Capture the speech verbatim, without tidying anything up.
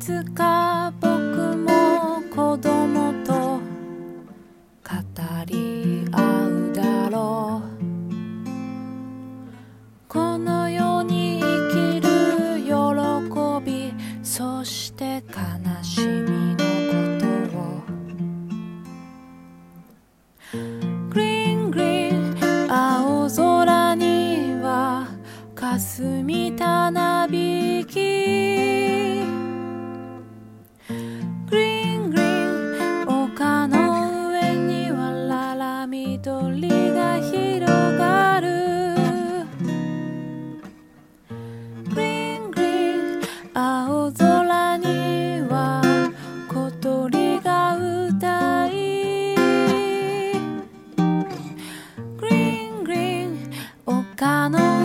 つか僕も子供と語り合うだろう。この世に生きる喜び、そして悲しみのことを。グリーングリーン青空には霞たなびき、グリーングリーン丘の上にはララ緑が広がる。グリーングリーン青空には小鳥が歌い、グリーングリーン丘の